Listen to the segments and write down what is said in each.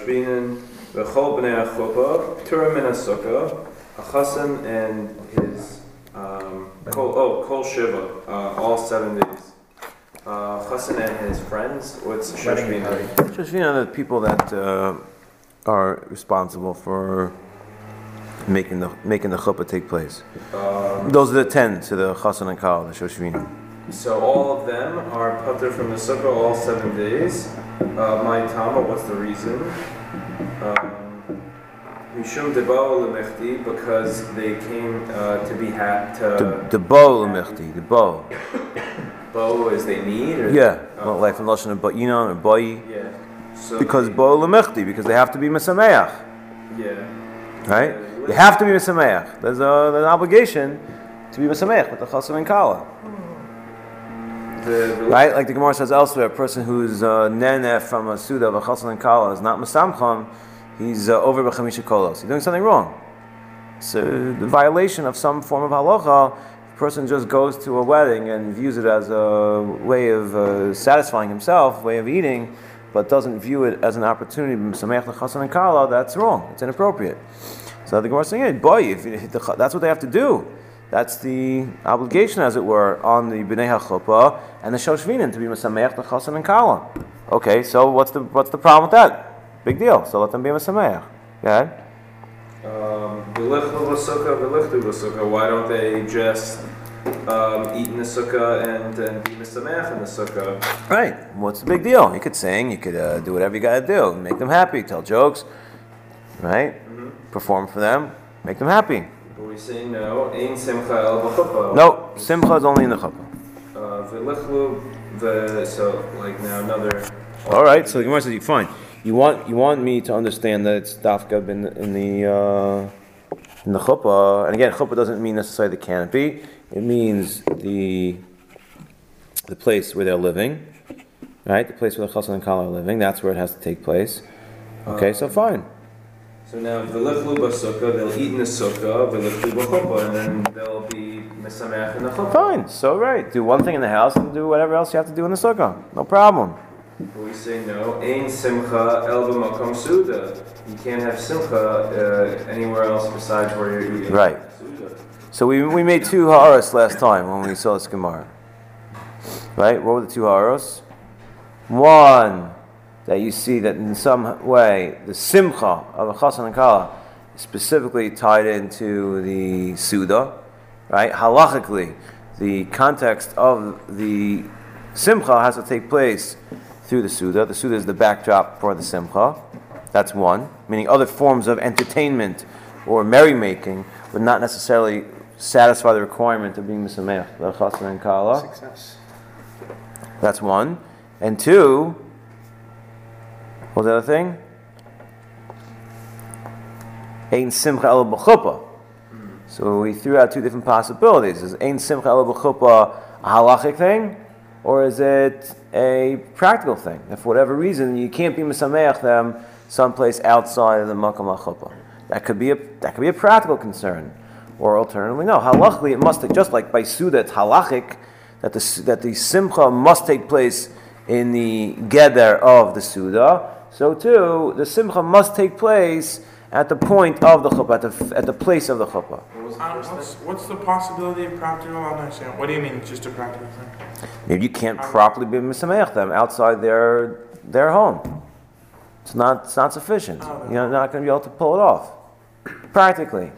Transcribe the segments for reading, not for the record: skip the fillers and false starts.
Binin, V'chol B'nei HaChuppah, P'turim Min HaSukkah, a chassan and his Kol Shiva, all 7 days. Chassan and his friends. What's Shosh Bina? Shosh Bina are the people that are responsible for making the chuppah take place. Those are the 10 to the chassan and kala, the Shosh Bina. So all of them are putter from the sukkah all 7 days. My Tama, what's the reason? Mishum debao lemechti, because they came to be the bo lemechti, the bo. Bo is they need? Or yeah, well, like from Lashon of Yinon or Boyi. Yeah. So because bo lemechti, because they have to be mesameach. Yeah. Right? They have to be mesameach. There's an obligation to be mesameach with the chassan and kala. Right? Like the Gemara says elsewhere, a person who's neneh from a suda of a chassan and kala is not mesamcham, he's over b'chamisha kolos. He's doing something wrong. So the violation of some form of halacha, the person just goes to a wedding and views it as a way of satisfying himself, way of eating, but doesn't view it as an opportunity to b'samech the chassan and kala, that's wrong. It's inappropriate. So the Gemara is saying, hey, boy, that's what they have to do. That's the obligation, as it were, on the B'nei HaChuppah and the Shosh Bina to be Mesameach the Chassan and Kala. Okay, so what's the problem with that? Big deal. So let them be Mesameach. Go ahead. Why don't they just eat in the sukkah and be Mesameach in the sukkah? Right. What's the big deal? You could sing, you could do whatever you got to do. Make them happy, tell jokes, right? Mm-hmm. Perform for them, make them happy. We say no, Ein Simcha El B'chuppah. No, Simcha is only in the chuppah. So like now another. All right, so the Gemara says, fine. You want me to understand that it's dafka in the chuppah, and again, chuppah doesn't mean necessarily the canopy. It means the place where they're living, right? The place where the chassan and kala are living. That's where it has to take place. Okay, so fine. So now, v'lichlu b'sukkah, they'll eat in the sukkah, v'lichlu b'chuppah, and then they'll be mesameach in the chuppah. Fine, so right. Do one thing in the house and do whatever else you have to do in the sukkah. No problem. But we say no, ein simcha el b'makom suda. You can't have simcha anywhere else besides where you're eating. Right. So we made 2 haros last time when we saw this Gemara. Right? What were the 2 haros? One, that you see that in some way the simcha of a chassan and kala is specifically tied into the suda, right? Halachically, the context of the simcha has to take place through the suda. The suda is the backdrop for the simcha. That's one, meaning other forms of entertainment or merrymaking would not necessarily satisfy the requirement of being misameach, the chassan and kala. Success. That's one. And 2, what's the other thing? Ein simcha el b'chuppah. So we threw out 2 different possibilities. Is ein simcha el b'chuppah a halachic thing, or is it a practical thing? If for whatever reason you can't be misameach them someplace outside of the makom ha'chuppah, that could be a practical concern. Or alternatively, no. Halachically, it must take, just like by suda, it's halachic that the simcha must take place in the geder of the suda. So too, the simcha must take place at the point of the chuppah, at the place of the chuppah. What's the possibility of practical? I don't understand. What do you mean, just a practical thing? Maybe you can't properly be misameach them outside their home. It's not sufficient. You're not going to be able to pull it off practically.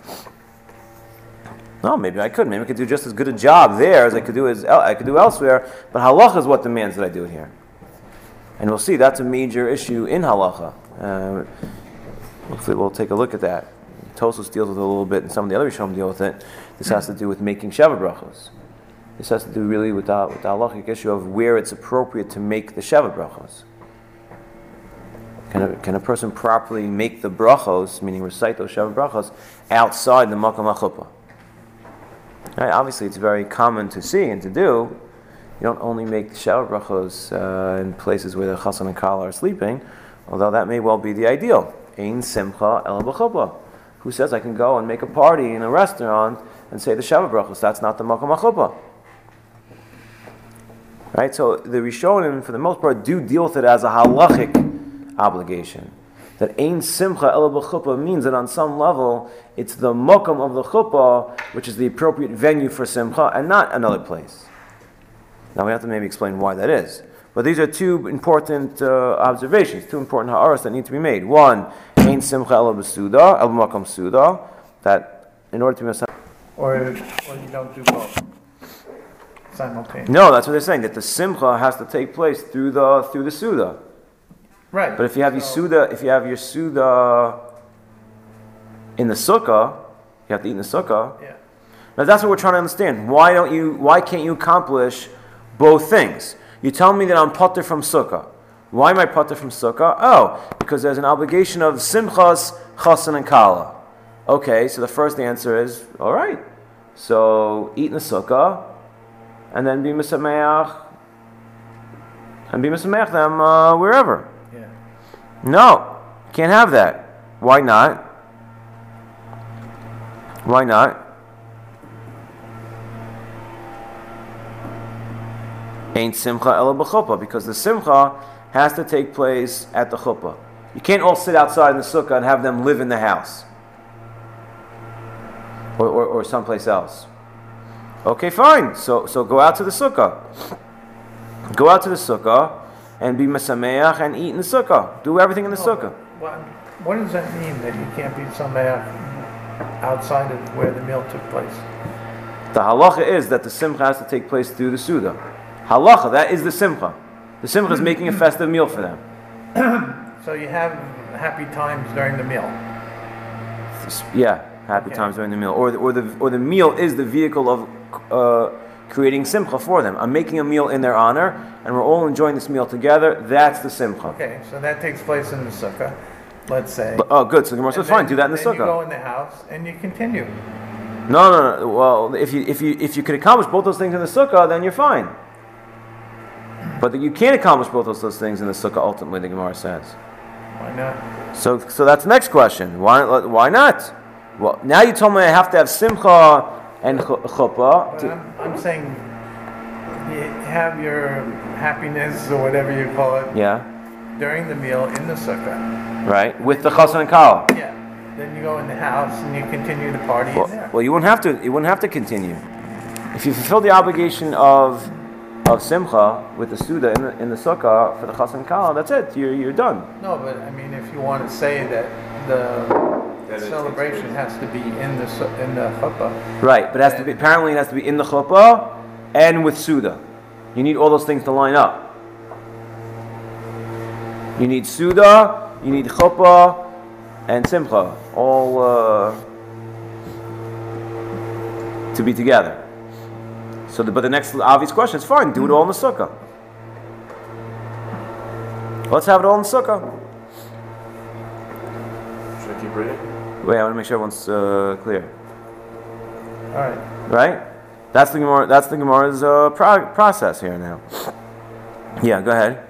No, maybe I could. Maybe I could do just as good a job there as I could do elsewhere. But halacha is what demands that I do it here. And we'll see that's a major issue in halacha. Hopefully, we'll take a look at that. Tosfos deals with it a little bit, and some of the other Rishonim deal with it. This has to do with making Sheva brachos. This has to do really with the halachic issue of where it's appropriate to make the Sheva brachos. Can a person properly make the brachos, meaning recite those Sheva brachos, outside the makom ha'chuppah? Right, obviously, it's very common to see and to do. You don't only make the Sheva brachos in places where the chassan and kala are sleeping, although that may well be the ideal. Ein simcha el b'chuppah. Who says I can go and make a party in a restaurant and say the Sheva brachos? That's not the makom ha'chuppah. Right, so the Rishonim, for the most part, do deal with it as a halachic obligation. that Ein Simcha Ela B'chuppah means that on some level, it's the mokum of the chuppah, which is the appropriate venue for Simcha, and not another place. Now we have to maybe explain why that is. But these are two important observations, two important ha'aras that need to be made. One, Ein Simcha Ela B'suda, El B'makom Suda, that in order to be or you don't do both simultaneously. No, that's what they're saying, that the Simcha has to take place through the Suda. Right. But if you have your Suda in the Sukkah, you have to eat in the Sukkah. Yeah. Now that's what we're trying to understand. Why can't you accomplish both things? You tell me that I'm pater from Sukkah. Why am I pater from Sukkah? Oh, because there's an obligation of Simchas, Chasen, and Kala. Okay, so the first answer is, all right. So eat in the Sukkah, and then be Misameach, them wherever. Yeah. No, can't have that. Why not? Why not? Ain't Simcha Ela B'chuppah, because the Simcha has to take place at the chuppah. You can't all sit outside in the sukkah and have them live in the house. Or someplace else. Okay, fine. So go out to the sukkah. Go out to the sukkah and be mesameach and eat in the sukkah. Do everything in the sukkah. What does that mean that you can't be sameach outside of where the meal took place? The halacha is that the simcha has to take place through the suda. Halacha, that is the simcha. The simcha is making a festive meal for them. So you have happy times during the meal. Yeah, happy times during the meal, or the meal is the vehicle of creating simcha for them. I'm making a meal in their honor, and we're all enjoying this meal together. That's the simcha. Okay, so that takes place in the sukkah, let's say. Oh, good. So the Gemara says, fine, do that in the then sukkah. You go in the house and you continue. No. Well, if you could accomplish both those things in the sukkah, then you're fine. But you can't accomplish both those things in the sukkah. Ultimately, the Gemara says. Why not? So that's the next question. Why not? Well, now you told me I have to have simcha and chuppah. But I'm saying you have your happiness or whatever you call it. Yeah. During the meal in the sukkah. Right, with the chasen and kal. Yeah. Then you go in the house and you continue the party in there. Well, you wouldn't have to continue. If you fulfill the obligation of simcha with the suda in the sukkah for the chasen and kal, that's it. You're done. No, but I mean, if you want to say that the celebration has to be in the chuppah. Right, but apparently it has to be in the chuppah and with suda. You need all those things to line up. You need suda, you need chuppah, and simcha, all to be together. So, but the next obvious question is fine. Do it all in the sukkah. Let's have it all in the sukkah. Should I keep reading? Wait, I want to make sure everyone's clear. All right. Right? That's the Gemara. That's the Gemara's process here now. Yeah, go ahead.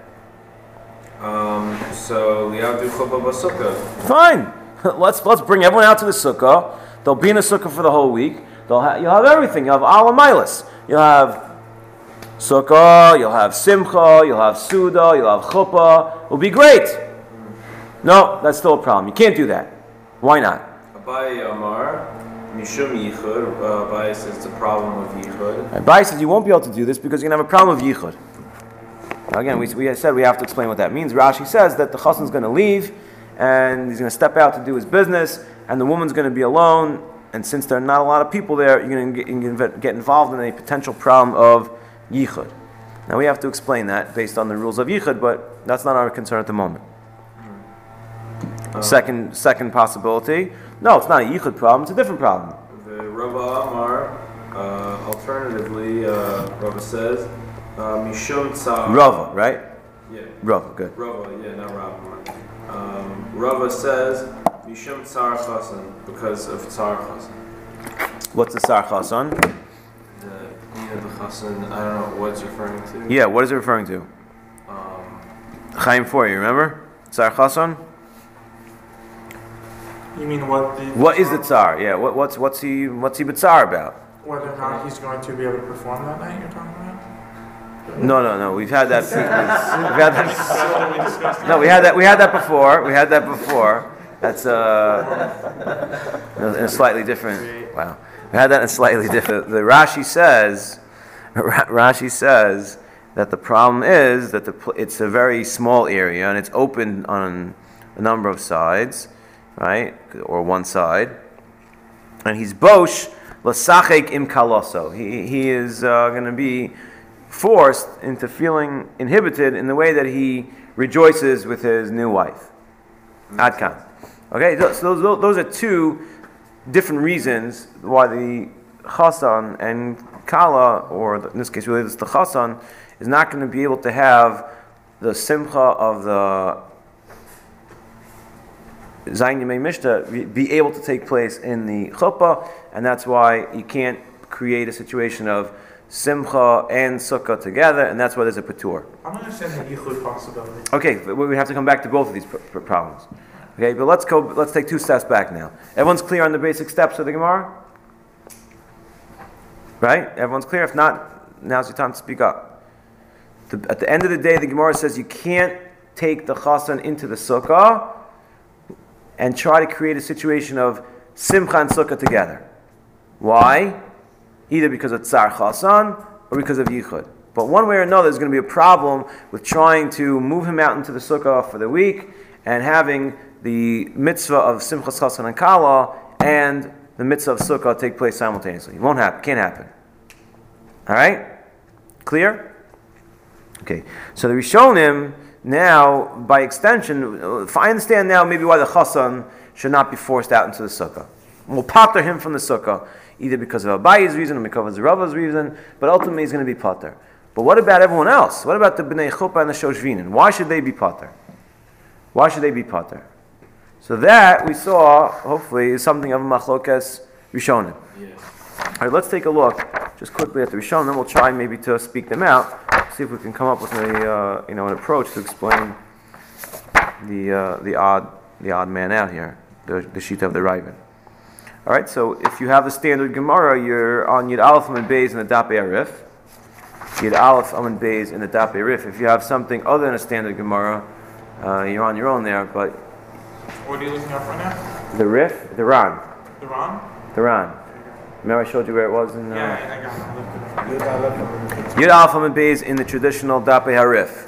So liadu chuppah b'sukkah. Fine. Let's bring everyone out to the sukkah. They'll be in the sukkah for the whole week. You'll have everything. You'll have alamilas. You'll have sukkah. You'll have simcha. You'll have suda. You'll have chuppah. It'll be great. No, that's still a problem. You can't do that. Why not? Abaye Amar, Mishum Yichud. Abaye says it's a problem with Yichud. Abaye says you won't be able to do this because you're going to have a problem with yichud. Now again, we said we have to explain what that means. Rashi says that the chassan is going to leave and he's going to step out to do his business, and the woman's going to be alone. And since there are not a lot of people there, you're going to get involved in a potential problem of yichud. Now we have to explain that based on the rules of yichud, but that's not our concern at the moment. Second possibility. No, it's not a yichud problem. It's a different problem. The Rava Amar, alternatively, Rava says, Mishum Tzar. Rava, right? Yeah. Rava, good. Rava, yeah, not Rava. Rava says, Mishum Tzar Chasan, because of Tzar Chasan. What's the Tsar Chasan? The Chasan, I don't know what it's referring to. Yeah, what is it referring to? Chaim 4, you remember? Tsar Chasan? You mean what the... What is the Tsar? Yeah, what's he b'tzar about? Whether or not he's going to be able to perform that night you're talking about? No. We've had that. We've had that. We discussed No, we had that. We had that before. We had that before. That's in a slightly different. Wow, we had that in a slightly different. The Rashi says that the problem is that it's a very small area and it's open on a number of sides, right, or one side, and he's bosh l'sachek im kaloso. He is going to be forced into feeling inhibited in the way that he rejoices with his new wife. Adkan. Okay, so those are two different reasons why the Chassan and Kala, or in this case really it's the Chassan, is not going to be able to have the simcha of the Zayin Yemei Mishta be able to take place in the chuppah, and that's why you can't create a situation of simcha and sukkah together, and that's why there's a patur. I'm understanding the yichud possibility. Okay, but we have to come back to both of these problems. Okay, but let's take 2 steps back now. Everyone's clear on the basic steps of the Gemara? Right? Everyone's clear? If not, now's your time to speak up. At the end of the day, the Gemara says you can't take the Chassan into the Sukkah and try to create a situation of Simcha and Sukkah together. Why? Either because of Tsar Chassan or because of Yichud. But one way or another, there's going to be a problem with trying to move him out into the Sukkah for the week and having the mitzvah of Simchas Chassan and Kala and the mitzvah of Sukkah take place simultaneously. It won't happen. Can't happen. All right? Clear? Okay. So the Rishonim now, by extension, if I understand now maybe why the Chassan should not be forced out into the Sukkah. We'll pater him from the Sukkah, either because of Abayi's reason or because of Rava's reason, but ultimately he's going to be pater. But what about everyone else? What about the Bnei Chuppah and the Shoshvinin? Why should they be pater? Why should they be pater? So that, we saw, hopefully, is something of a machlokas Rishonim. Yeah. All right, let's take a look just quickly at the Rishonim, then we'll try maybe to speak them out, see if we can come up with an approach to explain the odd man out here, the sheet of the Raven. All right, so if you have the standard Gemara, you're on Yud Aleph Amud Beis in the Dapei Arif. Yud Aleph Amud Beis in the Dapei Arif. If you have something other than a standard Gemara, you're on your own there, but What are you looking up right now? the Rif, the Ran. The Ron? The Ran. Remember I showed you where it was in... Yeah, I got it. Yud Aleph Amud Beis in the traditional Dapei Harif.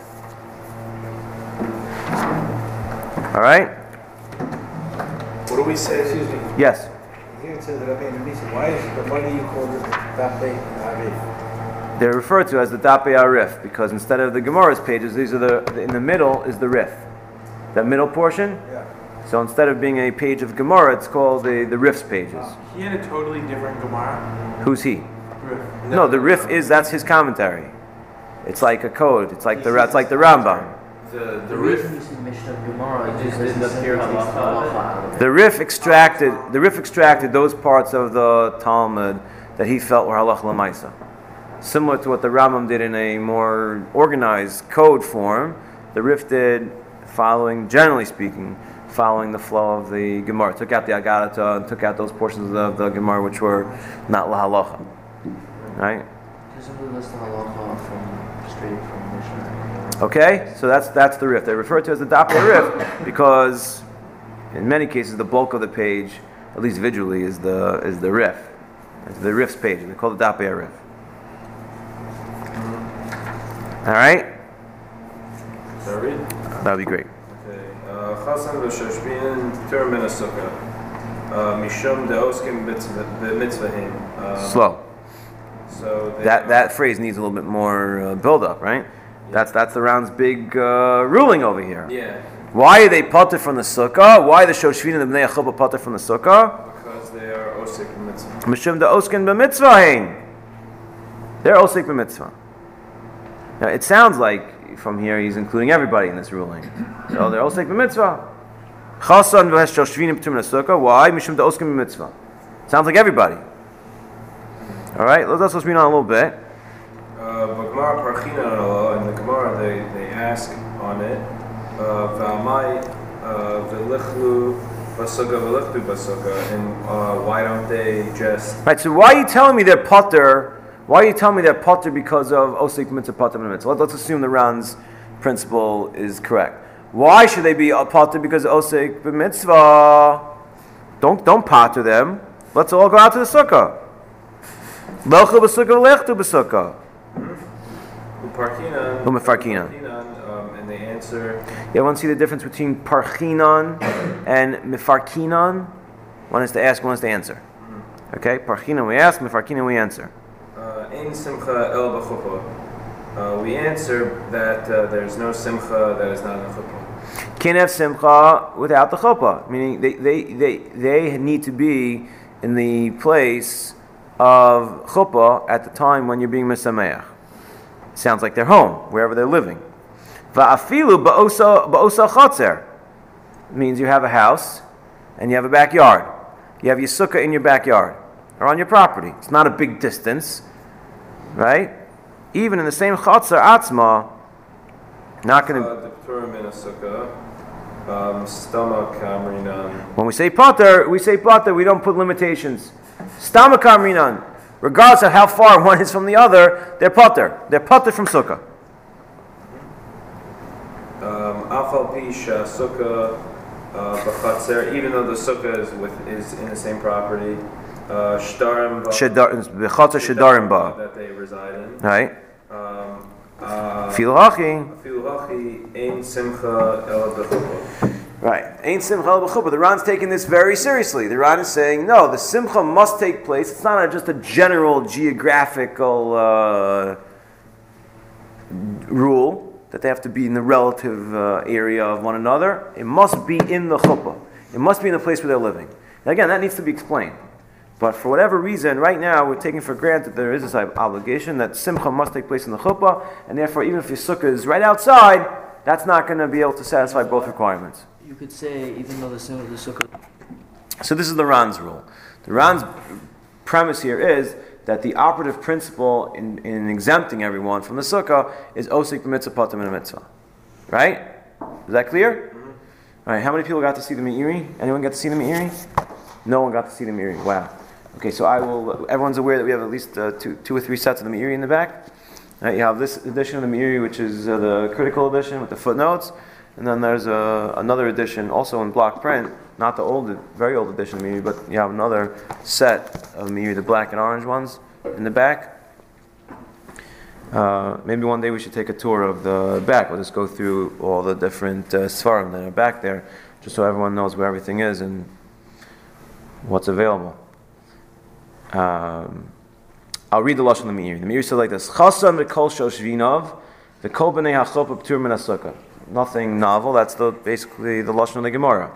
All right? What do we say? Excuse me. Yes. Here it says Rabbi Nisa. Why do you call this Dapei Arif? They're referred to as the Dapei Arif because instead of the Gemara's pages, these are in the middle is the Rif. That middle portion? Yeah. So instead of being a page of Gemara, it's called the Rif's pages. He had a totally different Gemara. Who's he? Rif. No, the Rif that's his commentary. It's like a code. It's like the Rambam. The Rif. The Rif extracted those parts of the Talmud that he felt were halach l'maisa. Similar to what the Rambam did in a more organized code form, the Rif did generally speaking, following the flow of the Gemara. Took out the Agarata and took out those portions of the Gemara which were not lahalacha. Right? Doesn't we list the halacha straight from Mishnah? Okay, so that's the Rif. They refer to it as the Dapei Rif because in many cases the bulk of the page, at least visually, is the Rif. It's the Rif's page. They call it the Dapei Rif. All right? Sorry? That'd be great. Chassan v'Shoshvinin Tur min HaSukkah Mishum de'oskim b'mitzvahim. Slow. So That phrase needs a little bit more build-up, right? That's the round's big ruling over here. Yeah. Why are they pater from the sukkah? Why are the Shoshvin and the Bnei Chuppah pater from the sukkah? Because they are osik b'mitzvah. Mishum de'oskin b'mitzvahin. They're osik b'mitzvah. Now it sounds like from here he's including everybody in this ruling. So they're osik b'mitzvah. Chassan v'Shoshvin b'tum sukkah. Why? Mishum de'oskin b'mitzvah. Sounds like everybody. All right, let's read on a little bit. B'Gemara Parchina in the Gemara they ask on it. V'amai v'lichlu b'sukkah v'lichlu b'sukkah, and why don't they just? Right. So why are you telling me they're pater Why are you telling me they're potter because of osek mitzvah potter mitzvah? Let's assume the Ran's principle is correct. Why should they be potter because of osek mitzvah? Don't potter them. Let's all go out to the sukkah. Lelchu b'sukkah, lechtu b'sukkah. Umefarkinan. And they answer. You want to see the difference between parchinan and mefarkinan? One is to ask, one is to answer. Okay, parchinan we ask, mefarkinan we answer. Ein simcha el b'chuppah. We answer that there's no simcha that is not in the chuppah. Can't have simcha without the chuppah. Meaning they need to be in the place of chuppah at the time when you're being misameach. Sounds like they're home, wherever they're living. Va'afilu ba'osa chatzer means you have a house and you have a backyard. You have your sukkah in your backyard or on your property. It's not a big distance, right? Even in the same chatzer atzma, not going to. When we say potter, we don't put limitations. Stama kamrinan, regardless of how far one is from the other, they're potter. They're potter from sukkah. Afal pisha sukkah b'chatzer, even though the sukkah is in the same property. Shdarim ba that they reside in. Right. Filu hachi ein simcha el b'chuppah. Right. Ein simcha el b'chuppah. The Ran's taking this very seriously. The Ran is saying, no, the simcha must take place. It's not just a general geographical rule that they have to be in the relative area of one another. It must be in the chuppah. It must be in the place where they're living. Now again, that needs to be explained. But for whatever reason, right now we're taking for granted there is this obligation that simcha must take place in the chuppah, and therefore even if your sukkah is right outside, that's not going to be able to satisfy both requirements. You could say even though the sukkah. So this is the Ran's rule. The Ran's premise here is that the operative principle in exempting everyone from the sukkah is osik b'mitzvah potem in a mitzvah. Right? Is that clear? Mm-hmm. All right. How many people got to see the Meiri? Anyone got to see the Meiri? No one got to see the Meiri. Wow. Okay, so everyone's aware that we have at least two or three sets of the Meiri in the back. Right, you have this edition of the Meiri, which is the critical edition with the footnotes, and then there's another edition, also in block print, not the very old edition of the Meiri, but you have another set of Meiri, the black and orange ones, in the back. Maybe one day we should take a tour of the back. We'll just go through all the different svarim that are back there, just so everyone knows where everything is and what's available. I'll read the lashon of the Meiri. The Meiri says like this: Chasan v'kol shel shvinov v'kol b'nei hachopa p'tur min hasukkah. Nothing novel. That's basically the lashon of the Gemara.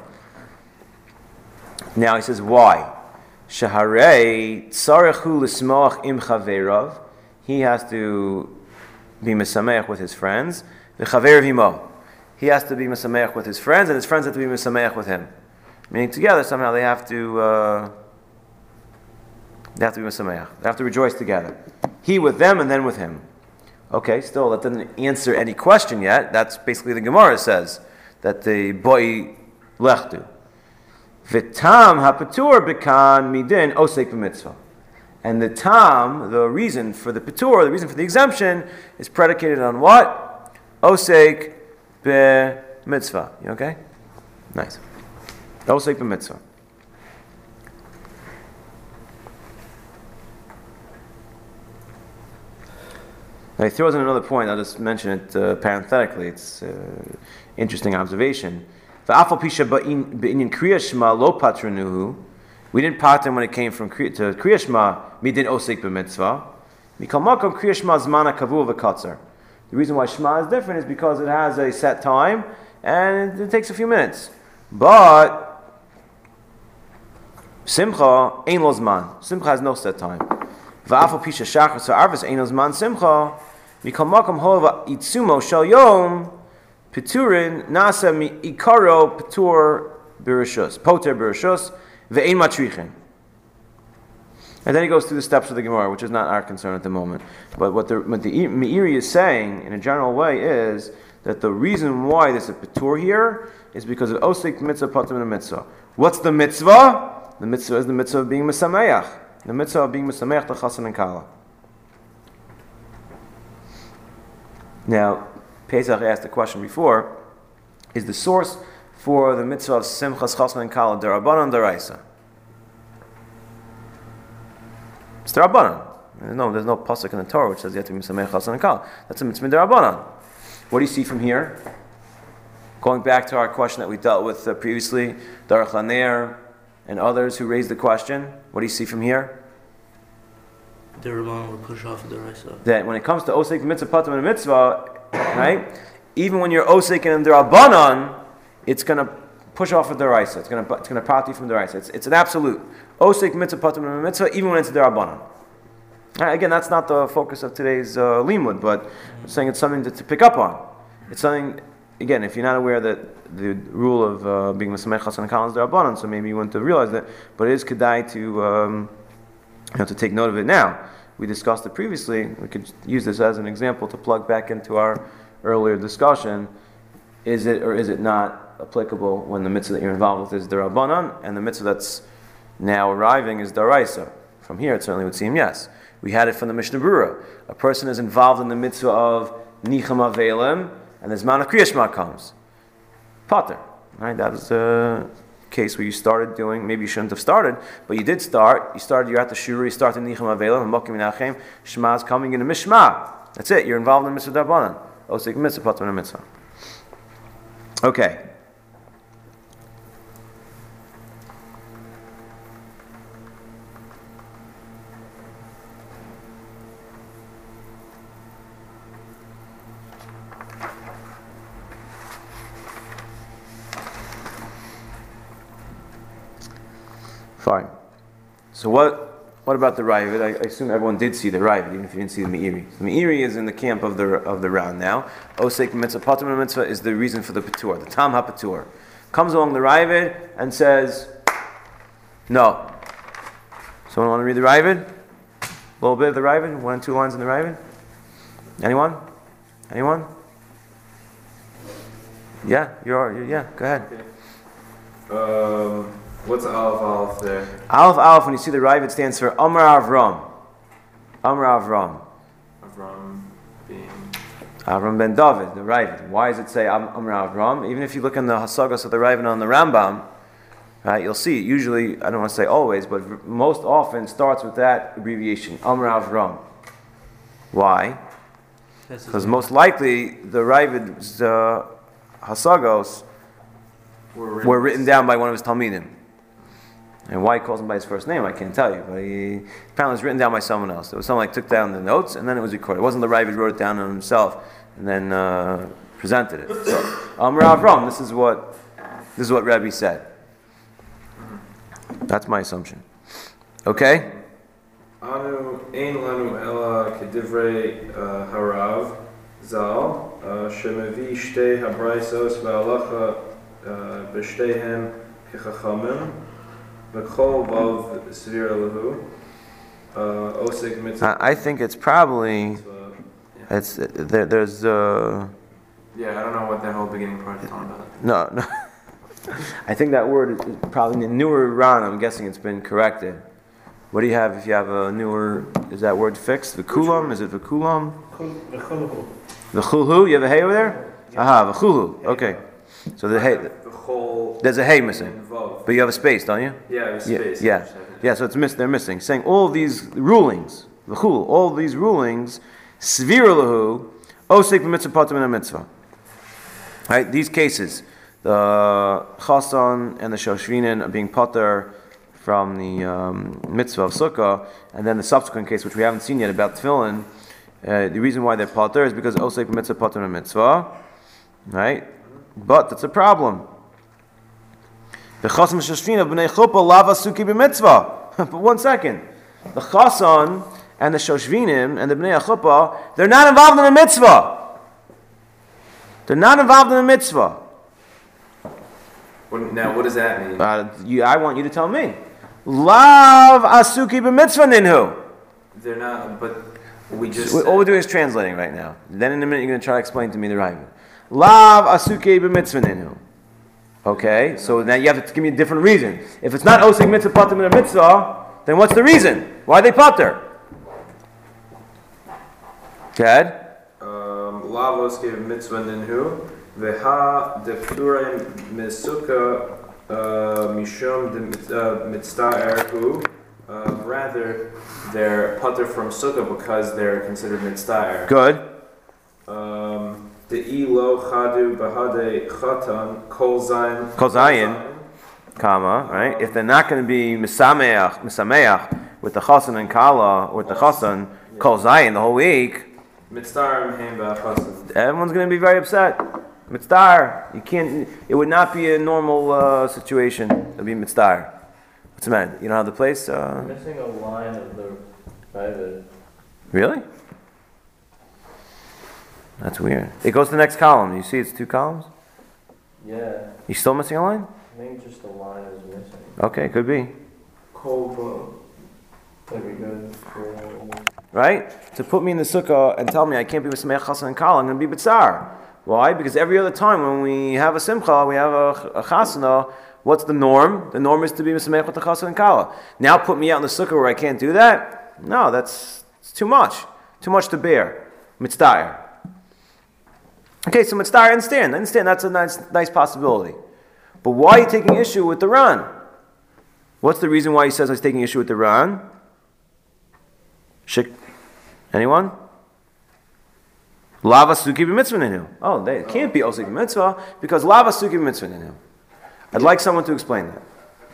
Now he says why? Shaharei tzarechu l'smoach im chaverav. He has to be mesameach with his friends. V'chaver v'imo. He has to be mesameach with his friends, and his friends have to be mesameach with him. Meaning together somehow they have to. They have to be Mesameach. They have to rejoice together. He with them and then with him. Okay, still, that doesn't answer any question yet. That's basically the Gemara says, that the boi lechtu. V'tam hapatur bekan midin osek b'mitzvah. And the tam, the reason for the patur, the reason for the exemption, is predicated on what? Osek b'mitzvah. You okay? Nice. Osek b'mitzvah. Now he throws in another point. I'll just mention it parenthetically. It's interesting observation. We didn't pattern when it came from to Kriya Shema. Midin osik b'mitzvah. Mikol makom Kriya Shema zmana kavu v'katzer. The reason why Shema is different is because it has a set time and it takes a few minutes. But Simcha ein lo zman. Simcha has no set time. Va'afal pisha shachar so arvis ein lo zman simcha. Mikol makom hova itzumo shel yom piturin nasa mi ikaro pitur bereshus poter bereshus ve'ein matrichin. And then he goes through the steps of the Gemara, which is not our concern at the moment. But what the Meiri is saying in a general way is that the reason why there's a pitur here is because of osik mitzvah patim and mitzvah. What's the mitzvah? The mitzvah is the mitzvah of being mesameach. The mitzvah of being mesameach the chasan and kala. Now, Pesach asked the question before, is the source for the mitzvah of Simchas Chassan and Kala Darabanan Daraisa? It's Darabanan. There's no pasuk in the Torah which says you have to be Misamech Chassan and Kala. That's a mitzvah Darabanan. What do you see from here? Going back to our question that we dealt with previously, Darach Laner and others who raised the question, what do you see from here? The Rabban will push off the Raisa. That when it comes to Osek Mitzvah Patam and Mitzvah, right? Even when you're Osek and Darabanan, it's going to push off of the Raisa. It's going to part you from the Raisa. It's an absolute. Osek Mitzvah Patam and Mitzvah, even when it's Darabanan. Right, again, that's not the focus of today's limud, but I'm saying it's something to pick up on. It's something, again, if you're not aware that the rule of being Mesamech Chassan and Kala is Darabanan, so maybe you wouldn't have realized that, but it is kedai to take note of it now. We discussed it previously. We could use this as an example to plug back into our earlier discussion. Is it or is it not applicable when the mitzvah that you're involved with is Darabanan and the mitzvah that's now arriving is Daraisa? From here, it certainly would seem yes. We had it from the Mishnah Berurah. A person is involved in the mitzvah of Nicham Avelim, and the Zman of Kriya Shema comes. Pater. Right? That is a case where you started doing, maybe you shouldn't have started, but you did start. You're at the Shura, you started Nicham Avelim, and Mokim Menachem, Shema is coming in the Mishma. That's it. You're involved in the mitzvah Darabanan. Osek mitzvah, Pater and mitzvah. Okay. Fine. So what about the Ravid? I assume everyone did see the Ravid, even if you didn't see the Meiri. The Meiri is in the camp of the round now. Osek mitzvah, patam mitzvah is the reason for the patur, the tam ha-patur. Comes along the Ravid and says, no. Someone want to read the Ravid? A little bit of the Ravid? 1 and 2 lines in the Ravid? Anyone? Yeah, yeah. Go ahead. Okay. What's Aleph there? Aleph, when you see the Ravid, stands for Amar Avram. Avram being... Avram ben David, the Ravid. Why does it say Amar Avram? Even if you look in the Hasagas of the Ravid on the Rambam, right, you'll see, usually, I don't want to say always, but most often starts with that abbreviation, Amar Avram. Why? Because most likely the Ravid's Hasagos were written down by one of his Talmidim. And why he calls him by his first name, I can't tell you. But apparently it was written down by someone else. It was someone took down the notes and then it was recorded. It wasn't the Ravid who wrote it down on himself and then presented it. So, Amar Avram, this is what Rabbi said. That's my assumption. Okay? Anu ein lanu ela kedivrei harav zal shemevi shtei habraisos v'alacha b'shteihem kechachamim v'chol vav svir lahu osek mitzvah. I think it's probably there's yeah, I don't know what that whole beginning part is talking about. no. I think that word is probably in the newer Ran. I'm guessing it's been corrected. What do you have if you have a newer? Is that word fixed? V'kulam? Is it v'kulam? V'chulhu? You have a hay over there? Aha, v'chulhu. Okay. So the hay. There's a hay missing, but you have a space, don't you? Yeah, a space. Yeah. So it's they're missing. Saying all these rulings, v'chul, all these rulings, svir lahu, osek b'mitzvah patam in a mitzvah. Right? These cases, the chasan and the shoshvinin are being pater from the mitzvah of sukkah, and then the subsequent case, which we haven't seen yet, about tefillin. The reason why they're pater is because osek mitzvah pater in mitzvah, right? But that's a problem. The chasan shoshvina b'nei chuppah lava suki b'mitzvah. But 1 second, the chasan and the shoshvinim and the b'nei chuppah, they're not involved in a mitzvah. They're not involved in a mitzvah. Now, what does that mean? I want you to tell me. Lav asuki b'mitzvah ninhu. They're not, but we just... All we're doing is translating right now. Then in a minute you're going to try to explain to me the Ravid. Lav asuki b'mitzvah ninhu. Okay, so now you have to give me a different reason. If it's not osik mitzvah pater in a mitzvah, then what's the reason? Why are they pater? Chad? lavos gave mitzvah ninhu, veha defturim misuka mishum mitzta'er rather they're putter from sukkah because they're considered mitzta'er. Good. The ilo chadu bahade chatan kol zayin. Kol zayin, comma, right? If they're not going to be misameach with the chasan and kala, with the chasan, kol zayin the whole week, Mitzta'er mehem ba'chasan. everyone's going to be very upset. Mitzvah, you can't. It would not be a normal situation to be mitzvah. What's the matter? You don't have the place? Missing a line of the private. Really? That's weird. It goes to the next column. You see, it's 2 columns. Yeah, You still missing a line? I think just the line is missing. Okay, could be. Kol That'd be good for. Right? To put me in the sukkah and tell me I can't be with Sameach Chasan and Kala, I'm going to be B'tzar. Why? Because every other time when we have a Simcha, we have a Chasana, what's the norm? The norm is to be Sameach with the Chasan and Kala. Now put me out in the sukkah where I can't do that? No, it's too much. Too much to bear. Mitzvah. Okay, so mitzvah, I understand. That's a nice possibility. But why are you taking issue with the Ran? What's the reason why he says he's taking issue with the Ran? Anyone? Lava suki b'mitzvah ninu. Oh, they can't be osik b'mitzvah because lava suki b'mitzvah ninu. I'd like someone to explain that.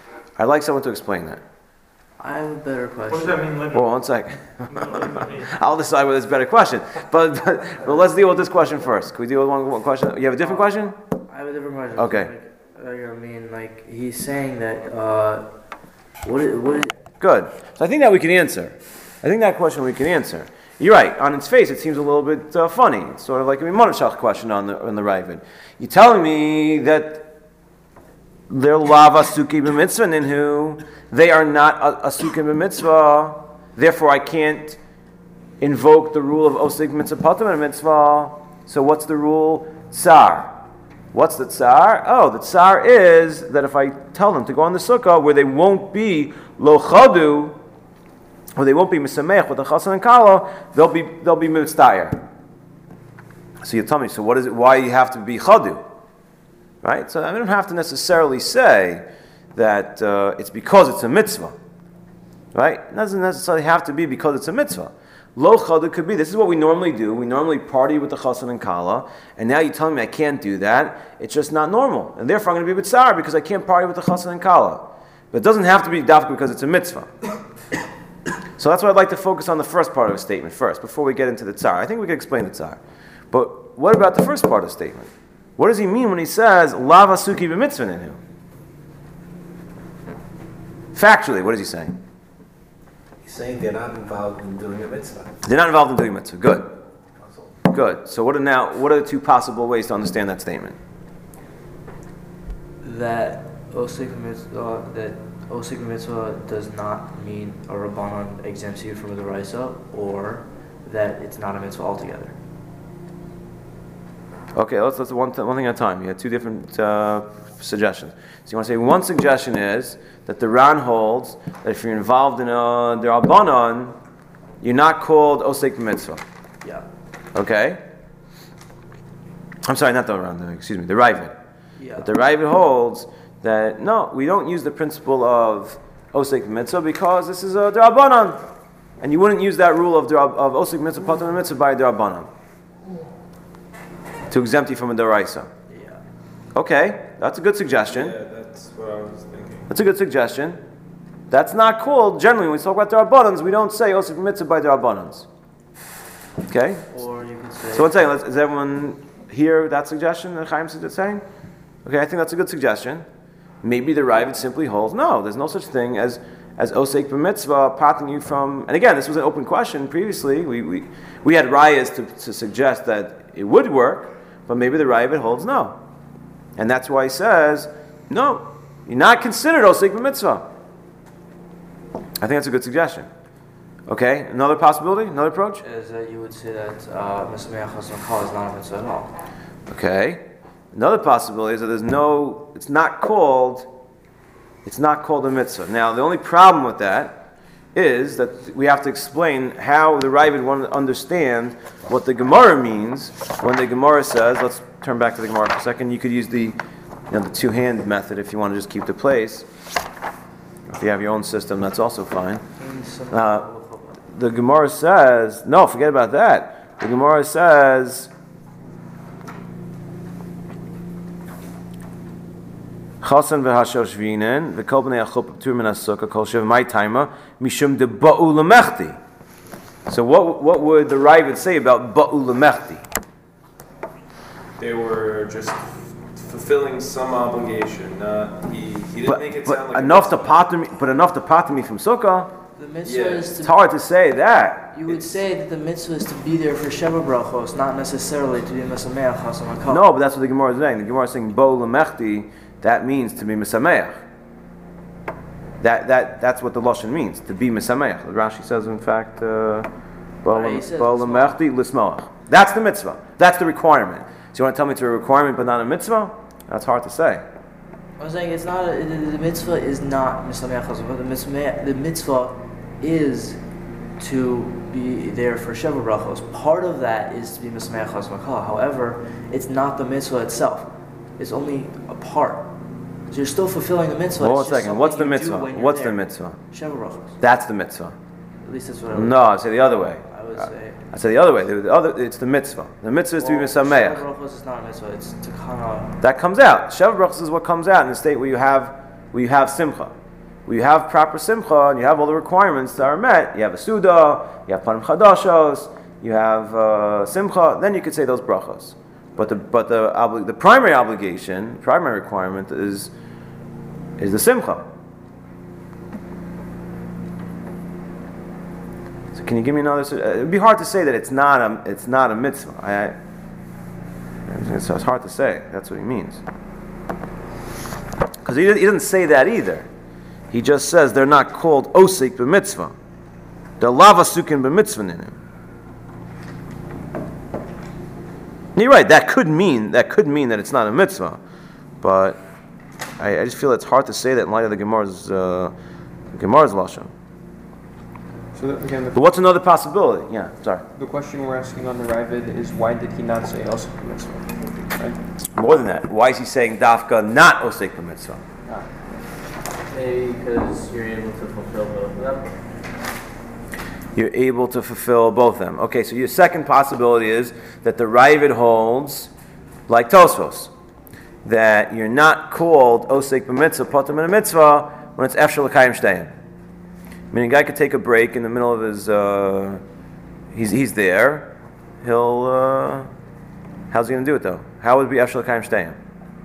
I have a better question. What does that mean, Well, one second. I'll decide whether it's a better question. But let's deal with this question first. Can we deal with one question? You have a different question? I have a different question. Okay. Like he's saying that. What? Good. So I think that we can answer. I think that question we can answer. You're right. On its face, it seems a little bit funny. It's sort of like a Monashach question on the Ravid. You're telling me that they're lava suki b'mitzvah ninhu. They are not a suki b'mitzvah. Therefore, I can't invoke the rule of osik mitzvah patam and mitzvah. So what's the rule? Tsar. What's the tsar? Oh, the tsar is that if I tell them to go on the sukkah where they won't be lo chadu, or they won't be misamech with the chasan and kala, they'll be mitztayer. So you tell me, so what is it? Why you have to be chadu? Right? So I don't have to necessarily say that it's because it's a mitzvah. Right? It doesn't necessarily have to be because it's a mitzvah. Lo chadu could be, this is what we normally do. We normally party with the chasan and kala, and now you're telling me I can't do that. It's just not normal. And therefore I'm going to be mitzvah because I can't party with the chasan and kala. But it doesn't have to be dafka because it's a mitzvah. So that's why I'd like to focus on the first part of the statement first, before we get into the tsar. I think we can explain the tsar. But what about the first part of the statement? What does he mean when he says, lava suki b'mitzvah ninhu? Factually, what is he saying? He's saying they're not involved in doing a mitzvah. They're not involved in doing mitzvah. Good. Good. So what are the 2 possible ways to understand that statement? That osik mitzvah does not mean a rabbanon exempts you from the raisa, or that it's not a mitzvah altogether. Okay, let's one thing at a time. You had 2 different suggestions. So you want to say one suggestion is that the Ran holds that if you're involved in the rabbanon, you're not called osek mitzvah. Yeah. Okay. I'm sorry, not the Ran. The Ravid. Yeah. But the Ravid holds that no, we don't use the principle of osek mitzvah because this is a d'rabbanan, and you wouldn't use that rule of osek mitzvah patam mitzvah by d'rabbanan to exempt you from a d'oraisa. Yeah. Okay, that's a good suggestion. Yeah, that's what I was thinking. That's a good suggestion. That's not called, generally, when we talk about d'rabbanans, we don't say osek mitzvah by d'rabbanans. Okay? Or you could say. So one second, is everyone hear that suggestion that Chaim is saying? Okay, I think that's a good suggestion. Maybe the Ravid simply holds, no, there's no such thing as osek b'mitzvah, parting you from, and again, this was an open question previously. We had rayas to suggest that it would work, but maybe the Ravid holds no. And that's why he says, no, you're not considered osek b'mitzvah. I think that's a good suggestion. Okay, another possibility, another approach? Is that you would say that Misameh Chasan Kala is not a mitzvah at all. Okay. Another possibility is that it's not called a mitzvah. Now, the only problem with that is that we have to explain how the Ravid want to understand what the Gemara means when the Gemara says, let's turn back to the Gemara for a second. You could use the two-hand method if you want to just keep the place. If you have your own system, that's also fine. The Gemara says, no, forget about that. The Gemara says, Chasan v'hashosh v'inen v'kol b'nei achup p'tur min ha'sukkah kol shev my timer mishum de ba'u lemechti. So what would the Ravid say about ba'u lemechti? They were just fulfilling some obligation. He didn't make it sound like enough to pater me from sukkah. The mitzvah is to. It's hard to say that. You would say that the mitzvah is to be there for Sheva Brachos, not necessarily to be Mesameach Chasam HaKal. No, but that's what the Gemara is saying. The Gemara is saying ba'u lemechti. That means to be mesameach. That's what the lashon means, to be mesameach. Rashi says, in fact, lismelach. That's the mitzvah. That's the requirement. So you want to tell me it's a requirement but not a mitzvah? That's hard to say. I'm saying it's not. The mitzvah is not mesameach Chasam, but the mitzvah is to be there for Sheva Brachos. Part of that is to be mesameach Chasam HaKal. However, it's not the mitzvah itself. It's only a part. So you're still fulfilling the mitzvah. Hold on a second. What's the mitzvah? What's the mitzvah? Sheva Brachos. That's the mitzvah. At least that's what I would No, I say the other way. I would say. I say the other way. It's the mitzvah. The mitzvah is to be mesameach. Sheva Brachos is not a mitzvah. It's to kind of. That comes out. Sheva Brachos is what comes out in the state where you have simcha. Where you have proper simcha and you have all the requirements that are met. You have a suda, you have panim chadashos, you have simcha. Then you could say those brachos. But the primary obligation, primary requirement is the simcha. So can you give me another? It would be hard to say that it's not a mitzvah. It's hard to say. That's what he means. Because he doesn't say that either. He just says they're not called osik b'mitzvah. They're lavasukin b'mitzvah in him. You're right. That could mean that it's not a mitzvah, but I just feel it's hard to say that in light of the Gemara's lashon. So again, But what's another possibility? Yeah, sorry. the question we're asking on the Ravid is why did he not say osik b'mitzvah? Right? More than that, why is he saying dafka not osik b'mitzvah? Maybe because you're able to fulfill both of them. You're able to fulfill both of them. Okay, so your second possibility is that the Ravid holds, like Tosfos, that you're not called osik b'mitzvah, potem in a mitzvah, when it's efshel l'kayim shteyim. Meaning, a guy could take a break in the middle of his. He's there. He'll. How's he going to do it though? How would it be efshel l'kayim shteyim?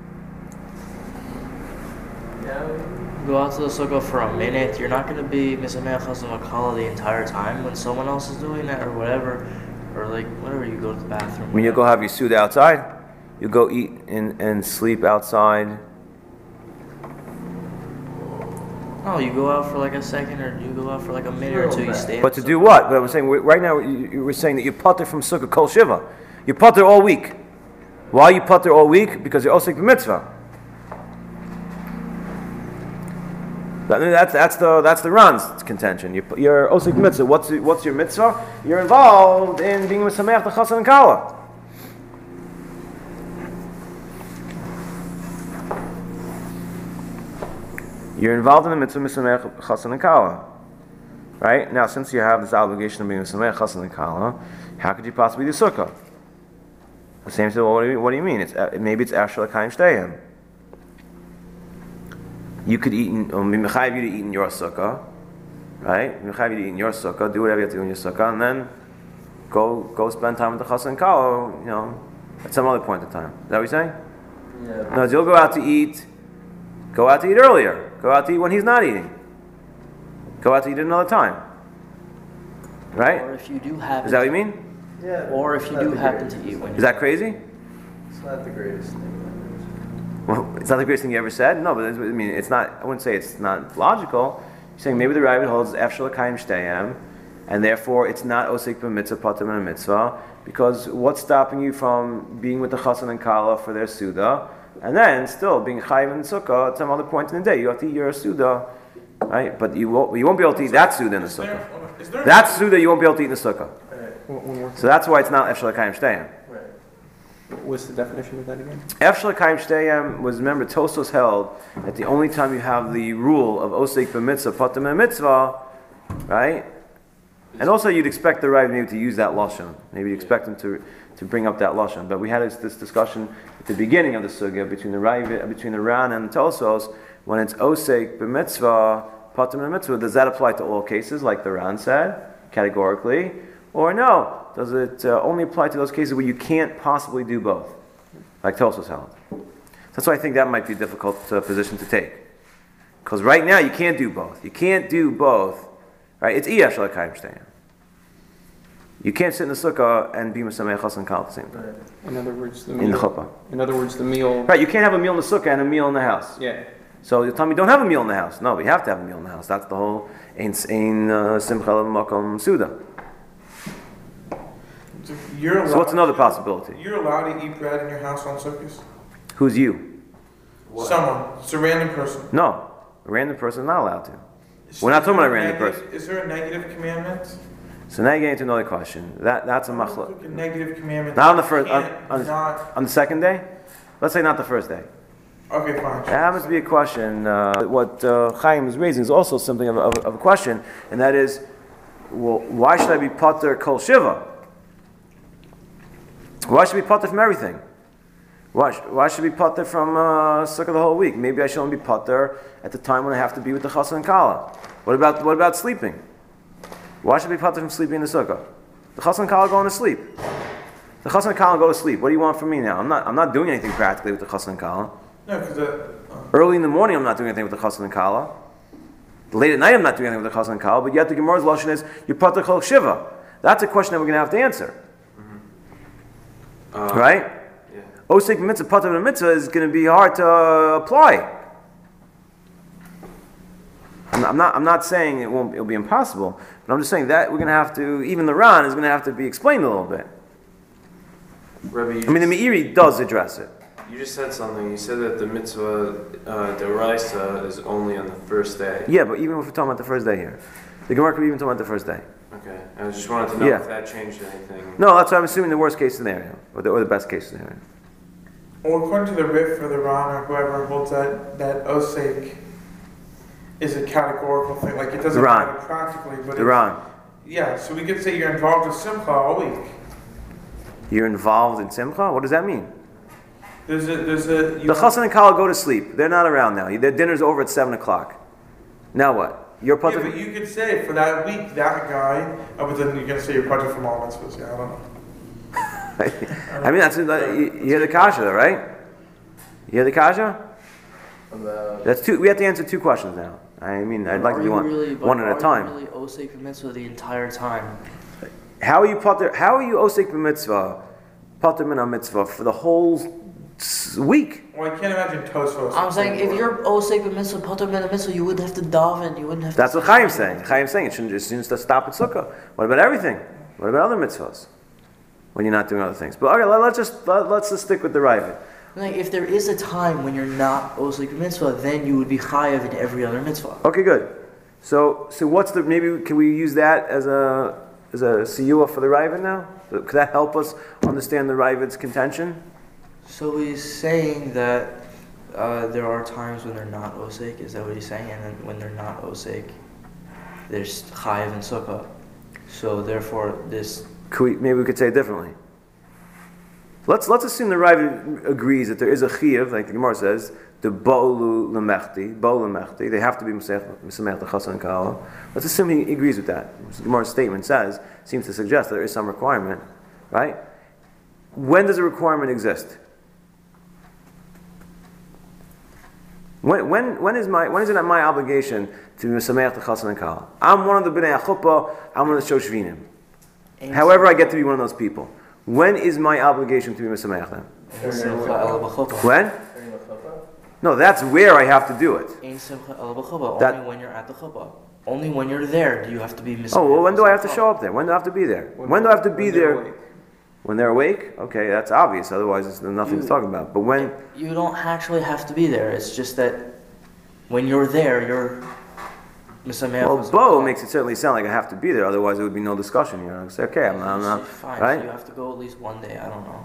Go out to the sukkah for a minute. You're not going to be Mesameach Chasam HaKal the entire time when someone else is doing that or whatever. Or like, whatever, you go to the bathroom. When you go have your suda outside, you go eat and sleep outside. No, you go out for like a second or you go out for like a minute or two. You stay. But to do what? But I'm saying, right now, you were saying that you putter from sukkah kol shiva. You putter all week. Why you putter all week? Because you're osik b'mitzvah. That's the Ran's contention. You're osik mitzvah. What's your mitzvah? You're involved in being mesameach the chasan and kala. You're involved in the mitzvah mesameach chasan and kala. Right now, since you have this obligation of being mesameach chasan and kala, how could you possibly do sukkah? The same thing. Well, what do you mean? Maybe it's after l'kayim shteyim. You could eat, mechayiv you to eat in your sukkah, right? Mechayiv you to eat in your sukkah, do whatever you have to do in your sukkah, and then go spend time with the chassan and kala, at some other point in time. Is that what you're saying? Yeah. No, you'll go out to eat earlier. Go out to eat when he's not eating. Go out to eat at another time. Right? Or if you do happen. Is that what you mean? Yeah. Or if you do happen to eat when. Is that crazy? It's not the greatest thing. Well, it's not the greatest thing you ever said. No, but it's not. I wouldn't say it's not logical. You're saying maybe the Ravid holds efshel l'kayim shteyim, and therefore it's not osik b'mitzvah potem in a mitzvah, because what's stopping you from being with the chassan and kala for their suda, and then still being chayiv in sukkah at some other point in the day? You have to eat your suda right? But you won't be able to eat that Suda in the sukkah. Is there That Suda you won't be able to eat in the sukkah. When we're- So that's why it's not Efshel L'Kayim Shteyim. What's the definition of that again? Efshel L'Kayim Shteyim was, remember, Tosos held that the only time you have the rule of Osek b'mitzvah, Patim b'mitzvah, right? And also you'd expect the Rav maybe to use that Lashon. Maybe you expect him to bring up that Lashon. But we had this discussion at the beginning of the Sugya between the Ran and the Tosos, when it's Osek b'mitzvah, Patim b'mitzvah, does that apply to all cases, like the Ran said, categorically? Or no, does it only apply to those cases where you can't possibly do both, like Tosos held? That's why I think that might be a difficult position to take. Because right now you can't do both. You can't do both, right? It's Efshel L'Kayim Shteyim. You can't sit in the sukkah and be Mesameh Chas and Kal at the same time. In other words, the In the meal. chuppah. In other words, the meal. Right, you can't have a meal in the sukkah and a meal in the house. Yeah. So you tell me, don't have a meal in the house. No, we have to have a meal in the house. That's the whole Ein Simcha Makom Suda. You're allowed, So what's another possibility? You're allowed to eat bread in your house on Sukkot? Who's you? Someone. It's a random person. No, a random person is not allowed to. We're not talking about a random person. Is there a negative commandment? So now you get into another question. That's a machla. A negative commandment. Not on the first, Not. on the second day. Let's say not the first day. Okay, fine. There happens to be a question. What Chaim is raising is also something of a question, and that is, well, why should I be pater kol shiva? Why should I be pater from everything? Why should I be pater from sukkah the whole week? Maybe I should only be pater at the time when I have to be with the chassan and kala. What about sleeping? Why should I be pater from sleeping in the sukkah? The chassan and kala are going to sleep. The chassan and kala go to sleep. What do you want from me now? I'm not doing anything practically with the chassan and kala. No, because Early in the morning, I'm not doing anything with the chassan and kala. Late at night, I'm not doing anything with the chassan and kala. But yet the Gemara's lashon is you're pater kol shiva. That's a question that we're going to have to answer, right? Yeah. Osek mitzvah, pater mitzvah is going to be hard to apply. I'm not saying it'll be impossible, but I'm just saying that we're going to have to. Even the Ran is going to have to be explained a little bit. Rebbe, I mean, the Meiri does address it. you just said something. You said that the mitzvah deraisa is only on the first day. Yeah, but even if we're talking about the first day here, the Gemara could be even talking about the first day. Okay, I just wanted to know Yeah. if that changed anything. No, that's what I'm assuming the worst case scenario, or the best case scenario. Well, according to the Rif or the Ran or whoever holds that osake is a categorical thing. Like it doesn't The Ran. matter practically, but The Ran. yeah. So we could say you're involved with Simcha all week. You're involved in Simcha? What does that mean? There's a The Chassan and Kala go to sleep. They're not around now. Their dinner's over at 7 o'clock. Now what? You're part Yeah, of... but you could say for that week that guy. Oh, but then you're gonna say you're part of from all mitzvahs. Yeah, I don't know. I mean, you hear the kasha though, right? You hear the kasha? That's two. We have to answer two questions now. I mean, I'd like to do one at a time. Are you really osek mitzvah the entire time? How are you osek b'mitzvah, pater min mitzvah for the whole week? Well, I can't imagine Tosfos. I'm saying if you're osek mitzvah, pater min mitzvah, you wouldn't have to daven. You wouldn't have. That's to what Chaim's saying. Chaim's saying it shouldn't just stop at sukkah. What about everything? What about other mitzvahs? When you're not doing other things. But okay, let's just stick with the Ravid. Like if there is a time when you're not osek mitzvah, then you would be chayav in every other mitzvah. Okay, good. So what's the, maybe can we use that as a siyua for the Ravid now? Could that help us understand the Ravid's contention? So he's saying that there are times when they're not osek. Is that what he's saying? And then when they're not osek, there's chayav and sukkah. So therefore, this. Maybe we could say it differently. Let's assume the Ravid agrees that there is a chiyuv, like the Gemara says, the bo'ulu lemechti, they have to be misamech the chassan and kala. Let's assume he agrees with that. The Gemara's statement seems to suggest that there is some requirement, right? When does a requirement exist? When is it at my obligation to be misamech the chassan and kala? I'm one of the bnei achuppah, I'm one of the shoshvinim. However, I get to be one of those people. When is my obligation to be Mesamech them? When? No, that's where I have to do it. Only when you're at the chuppah. Only when you're there do you have to be Mesamech. Oh, well, when do I have to show up there? When do I have to be there? When do I have to be there? When they're awake? Okay, that's obvious. Otherwise, there's nothing to talk about. But when... You don't actually have to be there. It's just that when you're there, Misameach Well, Chazon Bo Kala. makes it certainly sound like I have to be there, otherwise there would be no discussion here. I say, okay, I'm not, Fine, right? so you have to go at least one day. I don't know.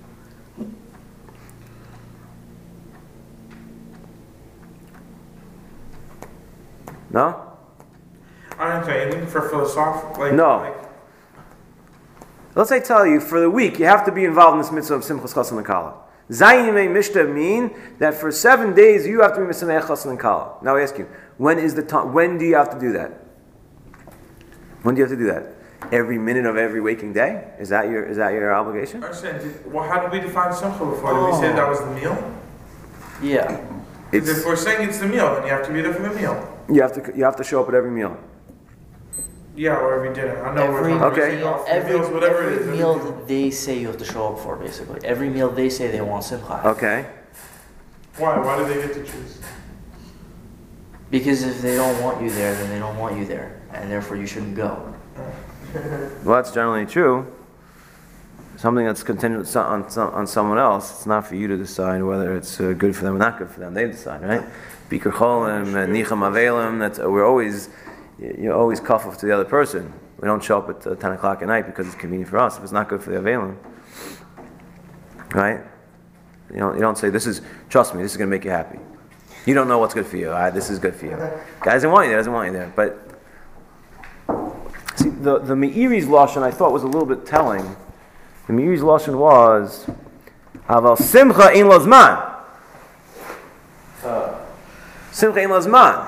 No? I don't know, you're looking for philosophical, like, No. like, Let's say tell you, for the week, you have to be involved in this mitzvah of Simchas Chassan and Kala. Zayin Yimei Mishta mean that for 7 days you have to be Misameach Chassan and Kala. Now I ask you, when is the time? When do you have to do that? When do you have to do that? Every minute of every waking day? Is that your obligation? I said, well, how did we define simcha before? Did we say that was the meal? Yeah. Because if we're saying it's the meal, then you have to be there for the meal. You have to show up at every meal. Yeah, or every dinner. I know Every we're talking Okay. about every, meals, whatever it every is. every meal meal. that they say you have to show up for, basically. Every meal they say they want simcha. Okay. Why? Why do they get to choose? Because if they don't want you there, then they don't want you there, and therefore you shouldn't go. Well, that's generally true. Something that's contingent on someone else, it's not for you to decide whether it's good for them or not good for them. They decide, right? Bikur Cholim, Nicham Avelim, you're always kafuf to the other person. We don't show up at 10 o'clock at night because it's convenient for us. If it's not good for the Avelim, right? You don't say, trust me, this is going to make you happy. You don't know what's good for you. This is good for you. Guy doesn't want you there, But see, the Meiri's Lashon I thought was a little bit telling. The Meiri's Lashon was, Aval Simcha ein lazman. Simcha ein lazman.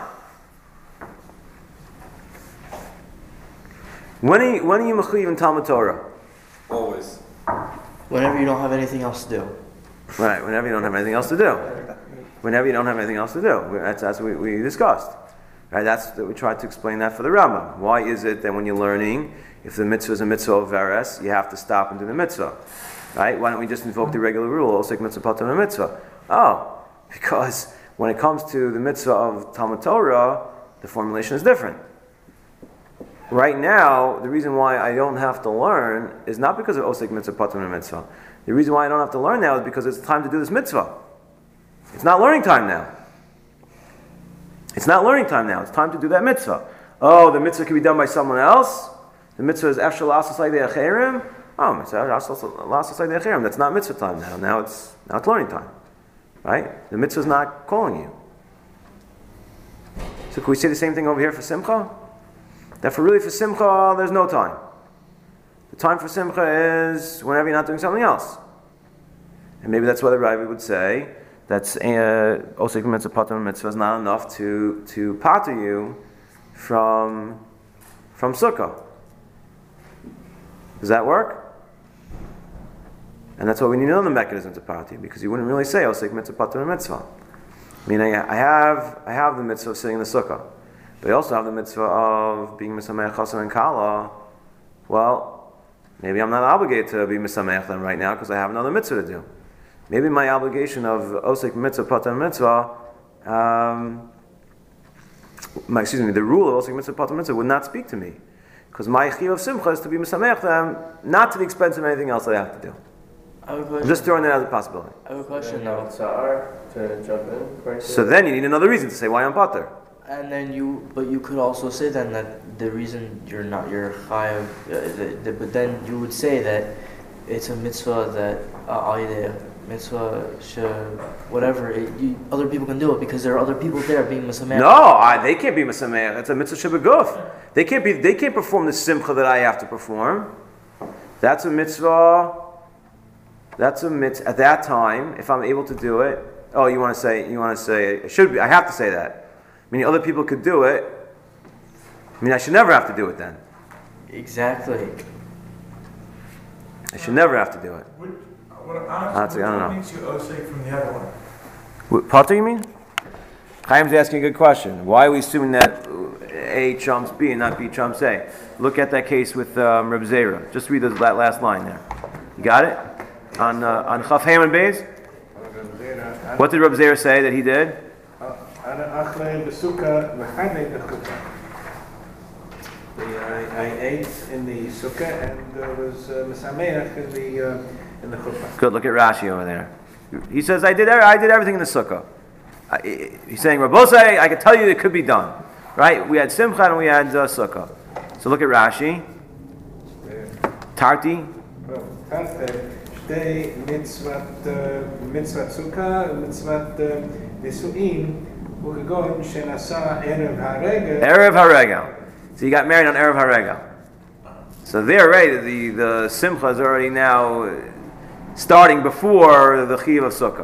When are you mechuyev in Talmud Torah? Always. Whenever you don't have anything else to do. Right, whenever you don't have anything else to do. Whenever you don't have anything else to do. That's what we discussed. Right, we tried to explain that for the Rambam. Why is it that when you're learning, if the mitzvah is a mitzvah of Veres, you have to stop and do the mitzvah? Right? Why don't we just invoke the regular rule, Osek mitzvah patam a mitzvah? Oh, because when it comes to the mitzvah of Talmud Torah, the formulation is different. Right now, the reason why I don't have to learn is not because of Osek mitzvah patam a mitzvah. The reason why I don't have to learn now is because it's time to do this mitzvah. It's not learning time now. It's not learning time now. It's time to do that mitzvah. Oh, the mitzvah can be done by someone else. The mitzvah is Efshel Asasai De'acherim. Oh, mitzvah Asasai De'acherim. That's not mitzvah time now. Now it's learning time. Right? The mitzvah is not calling you. So can we say the same thing over here for Simcha? That for Simcha, there's no time. The time for Simcha is whenever you're not doing something else. And maybe that's why the Ravi would say that's Osek mitzvah patam mitzvah is not enough to pater you from Sukkah. Does that work? And that's why we need another mechanism to pater you, because you wouldn't really say Osek mitzvah patam mitzvah. Meaning I have the mitzvah of sitting in the Sukkah, but I also have the mitzvah of being Misameach Chassan and Kala. Well, maybe I'm not obligated to be Misameach them right now because I have another mitzvah to do. Maybe my obligation of Osek mitzvah, patam mitzvah, the rule of Osek mitzvah, patam mitzvah would not speak to me. Because my chiyuv of simcha is to be misameach them, not to the expense of anything else that I have to do. I'm just throwing that as a possibility. I have a question though. To jump in. So then you need another reason to say why I'm pater. And then you could also say then that the reason you're chayav, but then you would say that it's a mitzvah that mitzvah whatever other people can do it because there are other people there being misameach. No, they can't be misameach. It's a mitzvah shebeguf. They can't perform the simcha that I have to perform. That's a mitzvah. That's a mitzvah at that time. If I'm able to do it. Oh, you want to say it should be. I have to say that. Meaning other people could do it. I mean, I should never have to do it then. Exactly. I should never have to do it. I don't know. What makes you Osek from the other one? Pater, you mean? Chaim's asking a good question. Why are we assuming that A trumps B and not B trumps A? Look at that case with Reb Zera. Just read that last line there. You got it? On Chaf Ham and Beis? What did Reb Zera say that he did? I ate in the sukkah and was misameach in the chuppah. Good. Look at Rashi over there. He says, I did everything in the sukkah. He's saying, Rabbosai, I can tell you it could be done. Right? We had Simcha and we had Sukkah. So look at Rashi. Tarti. שתי מצוות סוכה ומצוות נישואין וכגון שנעשה ערב הרגל. Erev Haregel. So you got married on Erev Haregel. So there already, the Simcha is already now starting before the Chiv of Sukkah.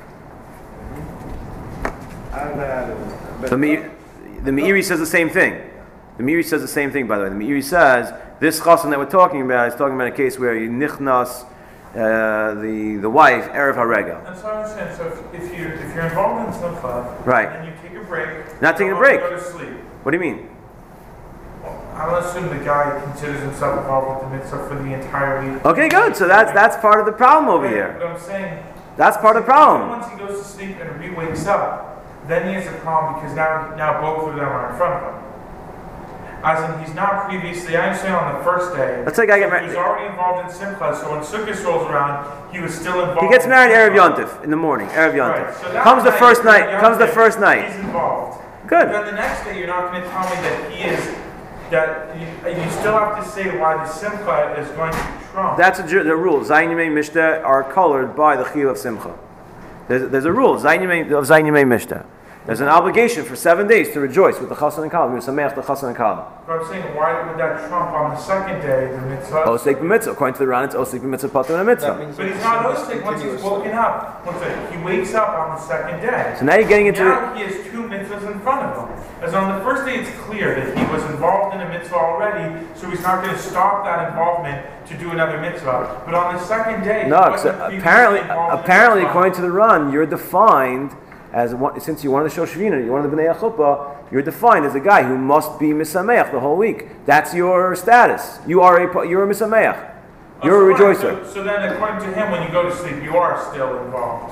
The Meiri says the same thing. The Meiri says the same thing, by the way. The Meiri says, this chassan that we're talking about is talking about a case where you nichnas the wife, Erev Haregel. That's what I'm saying. So if you're involved in Simcha, right, and you take a break, not taking a break. Go to sleep. What do you mean? I'll assume the guy considers himself involved with the mitzvah for the entire week. Okay, good. So that's part of the problem over here. But I'm saying that's part of the problem. Once he goes to sleep and re-wakes up, then he has a problem because now both of them are in front of him. As in, he's not previously, I understand on the first day. Let's say a guy get married. He was already involved in Simcha, so when Sukkot rolls around, he was still involved. He gets married Erev Yontif in the morning. Erev Yontif. Right. So comes the first night. Comes the first night. He's involved. Good. But then the next day, you're not going to tell me that he is. That you still have to say why the Simcha is going to trump. That's the rule. Zayin Yemei Mishta are colored by the Chiyuv of Simcha. There's a rule. Zayin Yemei Mishta. There's an obligation for 7 days to rejoice with the Chassan and Kala. We sameach the Chassan and Kala. But I'm saying, why would that trump on the second day the mitzvah? Osek b'mitzvah. According to the Ran, it's Osek b'mitzvah patur and a mitzvah. But he's not Osek once he's woken up. He wakes up on the second day. So now you're getting into now he has two mitzvahs in front of him. As on the first day, it's clear that he was involved in a mitzvah already, so he's not going to stop that involvement to do another mitzvah. But on the second day, no. Apparently, according to the Ran, you're defined as one, since you're one of the Shoshvina, you're one of the Bnei Chuppah, you're defined as a guy who must be misameach the whole week. That's your status. You're a misameach. You're a rejoicer. So then, according to him, when you go to sleep, you are still involved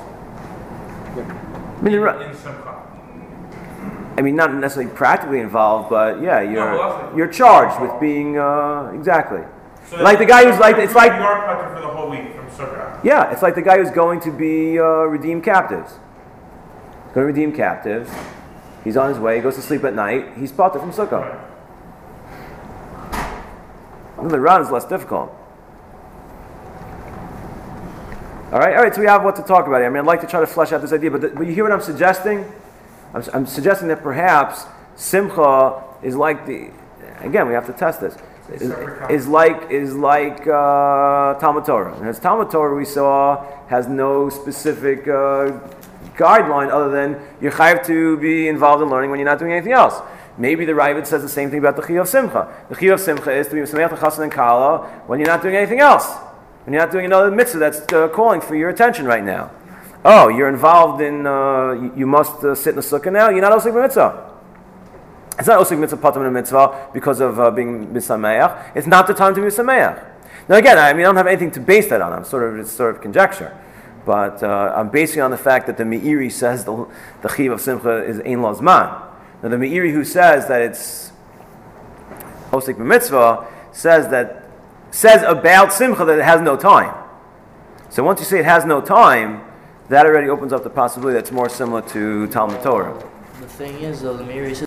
in Simcha. I mean, not necessarily practically involved, but yeah, you're charged with being exactly. So like the guy who's like it's like you are patur for the whole week from Sukkah. Yeah, it's like the guy who's going to be redeem captives. Going to redeem captives. He's on his way. He goes to sleep at night. He's patur from Sukkah. Right. The Ran is less difficult. All right. So we have what to talk about here. I mean, I'd like to try to flesh out this idea, but you hear what I'm suggesting? I'm suggesting that perhaps Simcha is like the. Again, we have to test this. Is like Talmud Torah. And as Talmud Torah we saw has no specific guideline other than you're chayav to be involved in learning when you're not doing anything else. Maybe the Ravid says the same thing about the Chiyuv of Simcha. The Chiyuv of Simcha is to be Mesameach the Chassan and Kala when you're not doing anything else. When you're not doing another mitzvah that's calling for your attention right now. Oh, you're involved in, you must sit in the sukkah now? You're not osik b'mitzvah. It's not osik mitzvah patam in a mitzvah because of being misameach. It's not the time to be misameach. Now again, I mean, I don't have anything to base that on. It's sort of conjecture. But I'm basing it on the fact that the Meiri says the Chiv of Simcha is Ein Lo Zman. Now the Meiri who says that it's osik b'mitzvah says about Simcha that it has no time. So once you say it has no time, that already opens up the possibility that's more similar to Talmud Torah. The thing is, though, the Meiri says